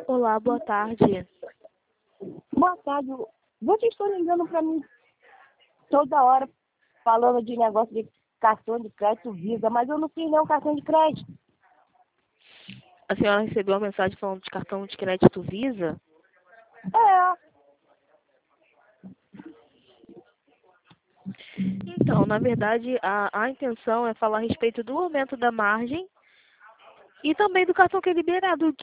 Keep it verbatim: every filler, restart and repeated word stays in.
Olá, boa tarde. Boa tarde. Vocês estão ligando para mim toda hora falando de negócio de cartão de crédito Visa, mas eu não fiz nenhum cartão de crédito. A senhora recebeu uma mensagem falando de cartão de crédito Visa? É, Então, na verdade, a, a intenção é falar a respeito do aumento da margem e também do cartão que é liberado.